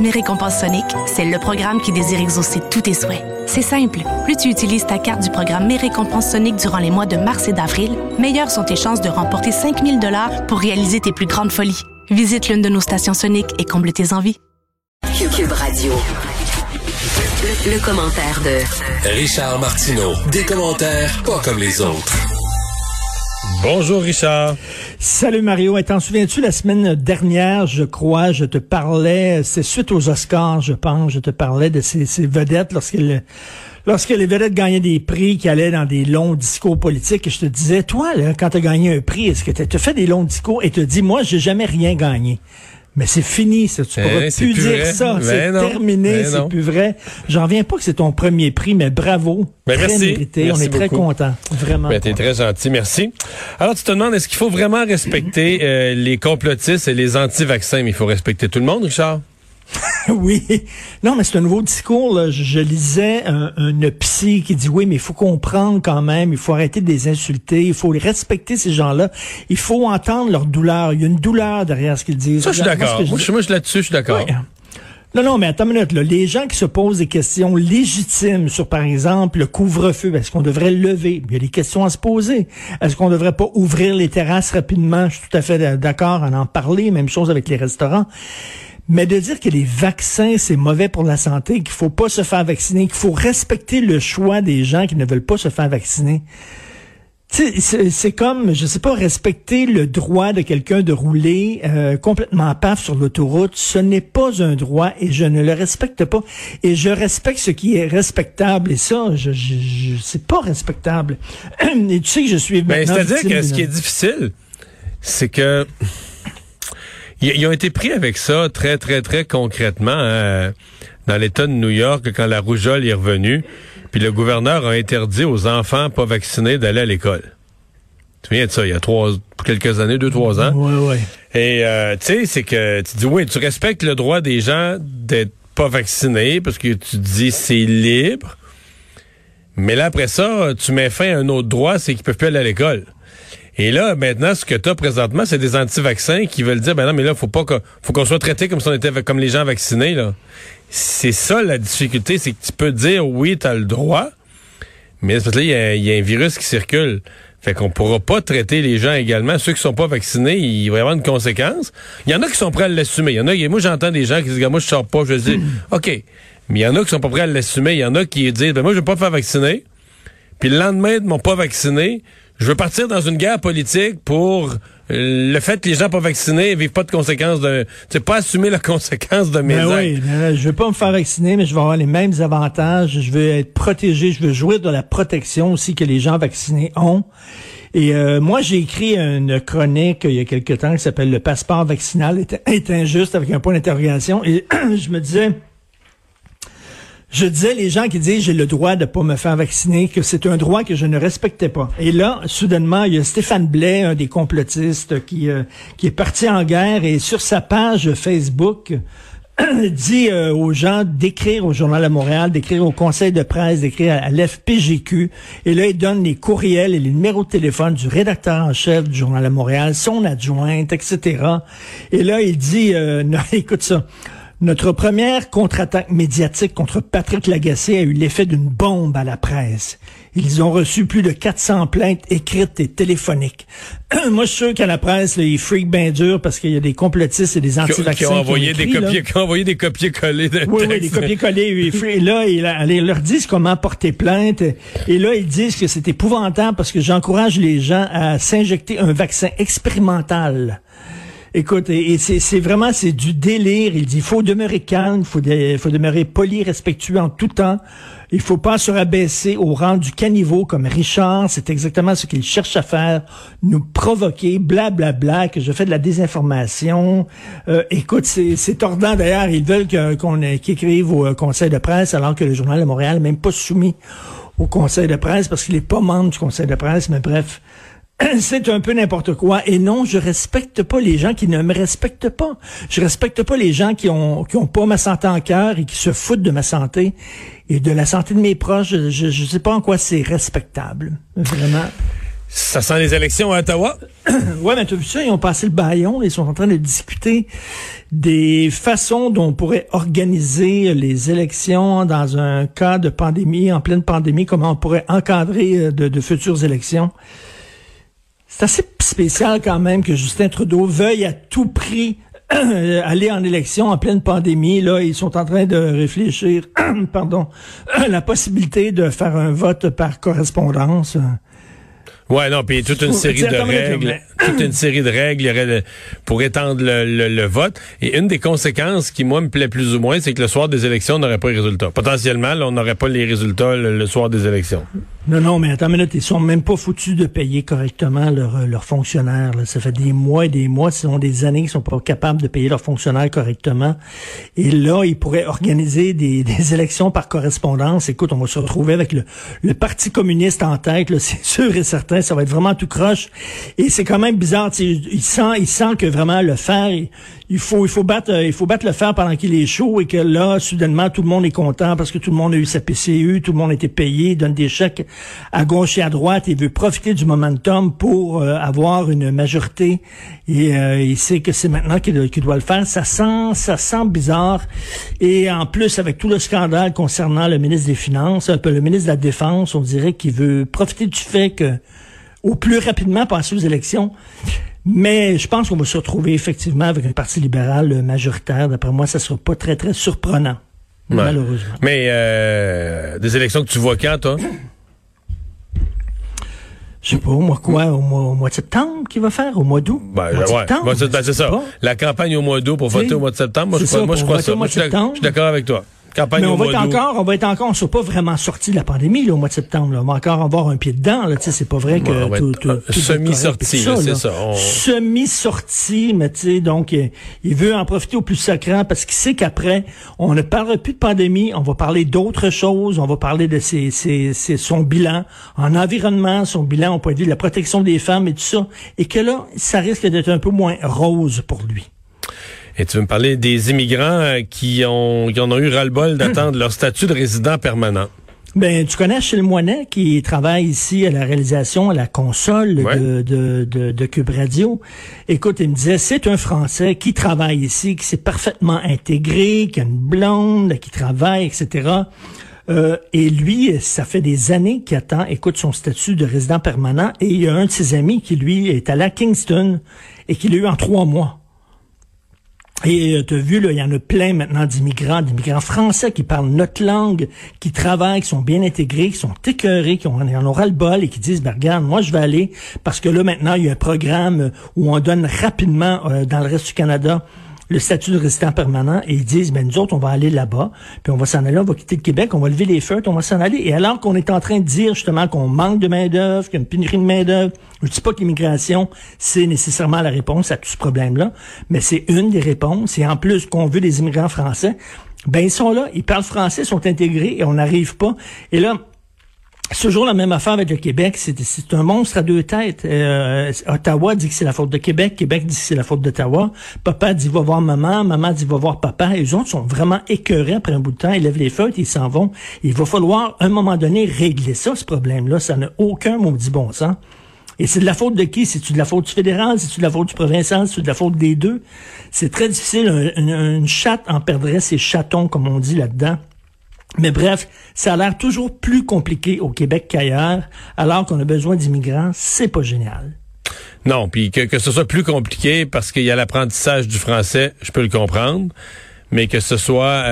Mes récompenses Sonic, c'est le programme qui désire exaucer tous tes souhaits. C'est simple. Plus tu utilises ta carte du programme Mes récompenses Sonic durant les mois de mars et d'avril, meilleures sont tes chances de remporter 5 000 $ pour réaliser tes plus grandes folies. Visite l'une de nos stations Sonic et comble tes envies. Cube Radio. Le commentaire de Richard Martineau. Des commentaires pas comme les autres. Bonjour Richard. Salut Mario. Et t'en souviens-tu, la semaine dernière, je crois, je te parlais, c'est suite aux Oscars, je pense, je te parlais de ces vedettes lorsque les vedettes gagnaient des prix, qui allaient dans des longs discours politiques, et je te disais, toi, là, quand t'as gagné un prix, est-ce que t'as fait des longs discours et te dis, moi, j'ai jamais rien gagné. Mais c'est fini, ça. Tu pourras plus dire vrai. Ça. C'est terminé, c'est plus vrai. J'en reviens pas que c'est ton premier prix, mais bravo. Ben, très merci. mérité. Merci on est beaucoup. très contents. Vraiment. Ben, t'es très gentil, merci. Alors, tu te demandes, est-ce qu'il faut vraiment respecter les complotistes et les anti-vaccins? Mais il faut respecter tout le monde, Richard? Oui. Non, mais c'est un nouveau discours, là. Je lisais une psy qui dit, oui, mais il faut comprendre quand même, il faut arrêter de les insulter, il faut respecter ces gens-là, il faut entendre leur douleur. Il y a une douleur derrière ce qu'ils disent. Ça, je suis d'accord. Moi, je suis là-dessus, je suis d'accord. Oui. Non, mais attends une minute, là. Les gens qui se posent des questions légitimes sur, par exemple, le couvre-feu, est-ce qu'on devrait le lever? Il y a des questions à se poser. Est-ce qu'on devrait pas ouvrir les terrasses rapidement? Je suis tout à fait d'accord à en parler. Même chose avec les restaurants. Mais de dire que les vaccins, c'est mauvais pour la santé, qu'il faut pas se faire vacciner, qu'il faut respecter le choix des gens qui ne veulent pas se faire vacciner. C'est comme, je sais pas, respecter le droit de quelqu'un de rouler complètement paf sur l'autoroute. Ce n'est pas un droit et je ne le respecte pas. Et je respecte ce qui est respectable. Et ça, c'est pas respectable. Et tu sais que je suis maintenant... c'est-à-dire que ce qui est difficile, c'est que... Ils ont été pris avec ça très, très, très concrètement dans l'État de New York quand la rougeole est revenue. Puis le gouverneur a interdit aux enfants pas vaccinés d'aller à l'école. Tu te souviens de ça, il y a quelques années, 2-3 ans. Oui. Et tu sais, c'est que tu dis, oui, tu respectes le droit des gens d'être pas vaccinés parce que tu dis c'est libre. Mais là, après ça, tu mets fin à un autre droit, c'est qu'ils peuvent plus aller à l'école. Et là, maintenant, ce que tu as présentement, c'est des anti-vaccins qui veulent dire, ben non, mais là, faut qu'on soit traité comme si on était comme les gens vaccinés, là. C'est ça, la difficulté, c'est que tu peux dire, oui, t'as le droit, mais parce que là, il y a un virus qui circule. Fait qu'on pourra pas traiter les gens également. Ceux qui sont pas vaccinés, il va y avoir une conséquence. Il y en a qui sont prêts à l'assumer. Moi, j'entends des gens qui disent, moi, je sors pas, je dis, OK. Mais il y en a qui sont pas prêts à l'assumer. Il y en a qui disent, ben moi, je veux pas me faire vacciner. Puis le lendemain de mon pas vacciné, je veux partir dans une guerre politique pour le fait que les gens pas vaccinés vivent pas de conséquences pas assumer la conséquence de mes actes. Oui, je veux pas me faire vacciner, mais je vais avoir les mêmes avantages. Je veux être protégé. Je veux jouir de la protection aussi que les gens vaccinés ont. Et moi, j'ai écrit une chronique il y a quelque temps qui s'appelle « Le passeport vaccinal est injuste » avec un point d'interrogation. Et je disais, les gens qui disent j'ai le droit de pas me faire vacciner, que c'est un droit que je ne respectais pas. Et là, soudainement, il y a Stéphane Blais, un des complotistes, qui est parti en guerre et sur sa page Facebook dit aux gens d'écrire au Journal de Montréal, d'écrire au Conseil de presse, d'écrire à l'FPGQ. Et là, il donne les courriels et les numéros de téléphone du rédacteur en chef du Journal de Montréal, son adjointe, etc. Et là, il dit, non, écoute ça. Notre première contre-attaque médiatique contre Patrick Lagacé a eu l'effet d'une bombe à la presse. Ils ont reçu plus de 400 plaintes écrites et téléphoniques. Moi, je suis sûr qu'à la presse, là, ils freakent bien dur parce qu'il y a des complotistes et des anti-vaccins qui ont envoyé des copier-coller. Oui, des copier-coller. Et là, ils leur disent comment porter plainte. Et là, ils disent que c'est épouvantable parce que j'encourage les gens à s'injecter un vaccin expérimental. Écoute, et c'est vraiment, c'est du délire. Il dit, il faut demeurer calme, il faut demeurer poli, respectueux en tout temps. Il faut pas se rabaisser au rang du caniveau comme Richard. C'est exactement ce qu'il cherche à faire. Nous provoquer, blablabla, que je fais de la désinformation. Écoute, c'est tordant d'ailleurs. Ils veulent qu'ils écrivent au Conseil de presse alors que le Journal de Montréal n'est même pas soumis au Conseil de presse parce qu'il n'est pas membre du Conseil de presse. Mais bref. C'est un peu n'importe quoi. Et non, je respecte pas les gens qui ne me respectent pas. Je respecte pas les gens qui ont pas ma santé en cœur et qui se foutent de ma santé et de la santé de mes proches. Je sais pas en quoi c'est respectable. Vraiment. Ça sent les élections à Ottawa? Ouais, mais tu as vu ça, ils ont passé le bâillon, ils sont en train de discuter des façons dont on pourrait organiser les élections dans un cas de pandémie, en pleine pandémie, comment on pourrait encadrer de futures élections. C'est assez spécial quand même que Justin Trudeau veuille à tout prix aller en élection en pleine pandémie. Là, ils sont en train de réfléchir, la possibilité de faire un vote par correspondance. Ouais, non, puis toute une série de règles. Toute une série de règles, il y aurait pour étendre le vote. Et une des conséquences qui, moi, me plaît plus ou moins, c'est que le soir des élections, on n'aurait pas les résultats. Potentiellement, là, on n'aurait pas les résultats le soir des élections. Non, mais attends une minute, ils sont même pas foutus de payer correctement leurs fonctionnaires. Là. Ça fait des mois et des mois, ce sont des années qu'ils sont pas capables de payer leurs fonctionnaires correctement. Et là, ils pourraient organiser des élections par correspondance. Écoute, on va se retrouver avec le Parti communiste en tête, là, c'est sûr et certain. Ça va être vraiment tout croche. Et c'est quand même bizarre. Il sent que vraiment le fer, il faut battre le fer pendant qu'il est chaud et que là, soudainement, tout le monde est content parce que tout le monde a eu sa PCU, tout le monde a été payé, il donne des chèques à gauche et à droite et veut profiter du momentum pour avoir une majorité. Et il sait que c'est maintenant qu'il doit le faire. Ça sent bizarre. Et en plus, avec tout le scandale concernant le ministre des Finances, le ministre de la Défense, on dirait qu'il veut profiter du fait que au plus rapidement passer aux élections. Mais je pense qu'on va se retrouver effectivement avec un parti libéral majoritaire. D'après moi, ça sera pas très, très surprenant, malheureusement. Mais des élections que tu vois quand, toi? Je sais pas, au mois de septembre qu'il va faire, au mois d'août? C'est ça. La campagne au mois d'août pour voter au mois de septembre, moi je crois ça. Je suis d'accord avec toi. Mais on va être encore, on ne soit pas vraiment sorti de la pandémie là, au mois de septembre. Là. On va encore avoir un pied dedans. Là, c'est pas vrai que tout semi-sorti, c'est ça. Semi-sorti, mais tu sais, donc il veut en profiter au plus sacrant parce qu'il sait qu'après, on ne parlera plus de pandémie, on va parler d'autres choses, on va parler de son bilan en environnement, son bilan au point de vue de la protection des femmes et tout ça, et que là, ça risque d'être un peu moins rose pour lui. Et tu veux me parler des immigrants qui en ont eu ras-le-bol d'attendre leur statut de résident permanent. Ben, tu connais Achille Moinet qui travaille ici à la réalisation, à la console de Cube Radio. Écoute, il me disait, c'est un Français qui travaille ici, qui s'est parfaitement intégré, qui a une blonde, qui travaille, etc. Et lui, ça fait des années qu'il attend, écoute, son statut de résident permanent. Et il y a un de ses amis qui, lui, est allé à Kingston et qui l'a eu en 3 mois. Et tu as vu, là, il y en a plein maintenant d'immigrants français qui parlent notre langue, qui travaillent, qui sont bien intégrés, qui sont écœurés, qui en ont ras-le-bol et qui disent, ben regarde, moi je vais aller, parce que là maintenant, il y a un programme où on donne rapidement dans le reste du Canada le statut de résident permanent, et ils disent, ben nous autres, on va aller là-bas, puis on va s'en aller, on va quitter le Québec, on va lever les feutres, on va s'en aller. Et alors qu'on est en train de dire justement qu'on manque de main-d'œuvre, qu'il y a une pénurie de main-d'œuvre, je dis pas que l'immigration, c'est nécessairement la réponse à tout ce problème-là, mais c'est une des réponses. Et en plus, qu'on veut des immigrants français, ben ils sont là, ils parlent français, ils sont intégrés, et on n'arrive pas. Et là, c'est toujours la même affaire avec le Québec. C'est un monstre à 2 têtes. Ottawa dit que c'est la faute de Québec. Québec dit que c'est la faute d'Ottawa. Papa dit va voir maman. Maman dit va voir papa. Et les autres sont vraiment écœurés après un bout de temps. Ils lèvent les feutres, ils s'en vont. Il va falloir, à un moment donné, régler ça, ce problème-là. Ça n'a aucun maudit bon sens. Et c'est de la faute de qui? C'est-tu de la faute du fédéral? C'est-tu de la faute du provincial? C'est-tu de la faute des deux? C'est très difficile. Une chatte en perdrait ses chatons, comme on dit là-dedans. Mais bref, ça a l'air toujours plus compliqué au Québec qu'ailleurs, alors qu'on a besoin d'immigrants, c'est pas génial. Non, puis que ce soit plus compliqué parce qu'il y a l'apprentissage du français, je peux le comprendre, mais que ce soit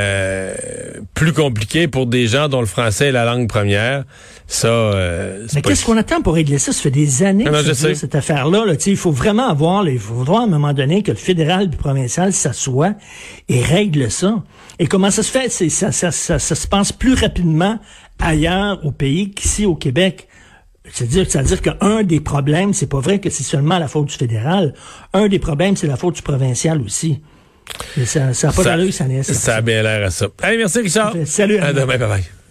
plus compliqué pour des gens dont le français est la langue première, ça... mais qu'est-ce qu'on attend pour régler ça? Ça fait des années que cette affaire-là. Là, il faut vraiment il faudra à un moment donné que le fédéral et le provincial s'assoient et règlent ça. Et comment ça se fait? Ça se passe plus rapidement ailleurs au pays qu'ici au Québec. C'est-à-dire qu'un des problèmes, c'est pas vrai que c'est seulement la faute du fédéral. Un des problèmes, c'est la faute du provincial aussi. Et ça n'a pas d'allure, ça n'est. Ça a bien l'air à ça. Hey, merci Richard. Salut. À demain, bye bye.